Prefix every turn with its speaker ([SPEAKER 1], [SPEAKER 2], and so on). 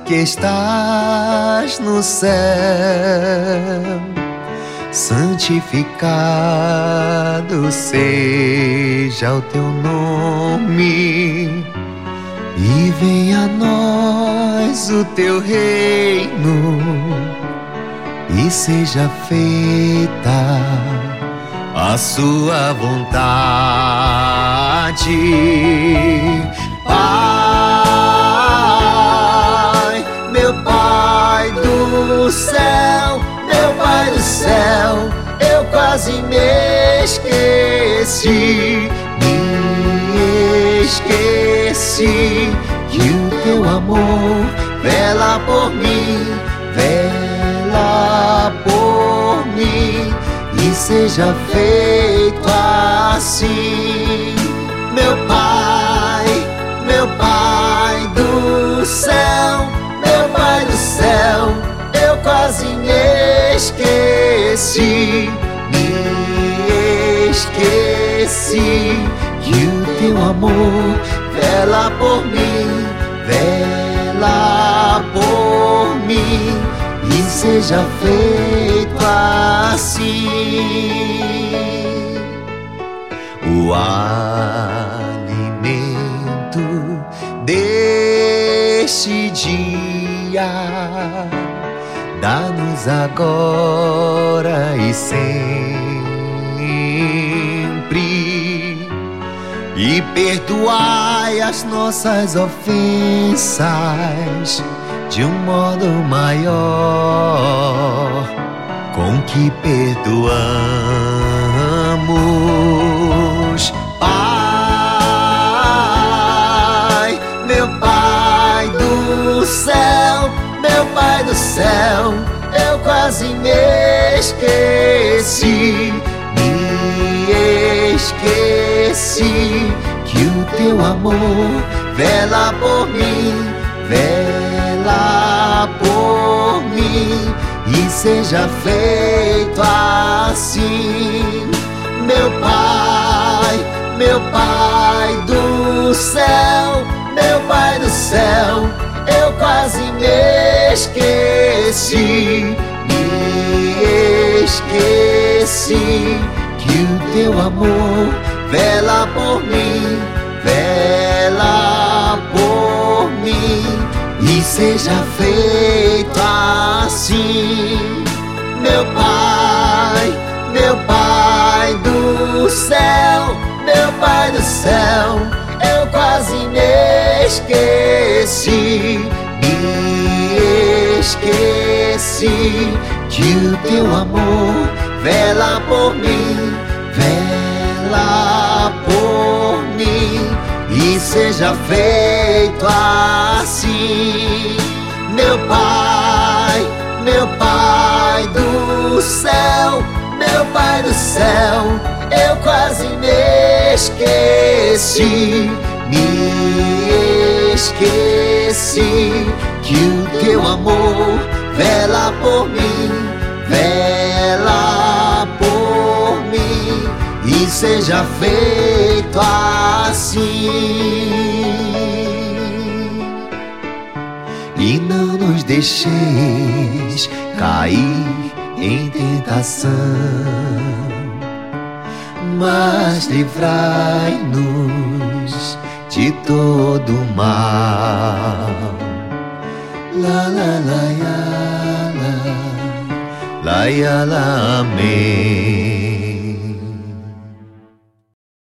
[SPEAKER 1] que estás no céu, santificado seja o teu nome, e venha a nós o teu reino, e seja feita a sua vontade. Pai, meu Pai do céu, meu Pai do céu, eu quase me esqueci, que o teu amor vela por mim, vela por mim, e seja feito assim. Meu Pai do céu, meu Pai do céu, eu quase me esqueci, que o teu amor vela por mim, vela por mim, e seja feito assim. O alimento deste dia dá-nos agora e sempre, e perdoai as nossas ofensas de um modo maior com que perdoamos. Pai, meu Pai do céu, meu Pai do céu, eu quase me esqueci, que o teu amor vela por mim, vela por mim, e seja feito assim. Meu Pai do céu, meu Pai do céu, eu quase me esqueci, que o teu amor vela por mim, vela por mim, e seja feito assim. Meu Pai do céu, meu Pai do céu, eu quase me esqueci, que o teu amor vela por mim, vela por mim, e seja feito assim. Meu Pai do céu, meu Pai do céu, eu quase me esqueci, que o teu amor vela por mim, vela por mim, e seja feito assim. E não nos deixeis cair em tentação, mas livrai-nos de todo mal. La la la ya la, la ya la, amém.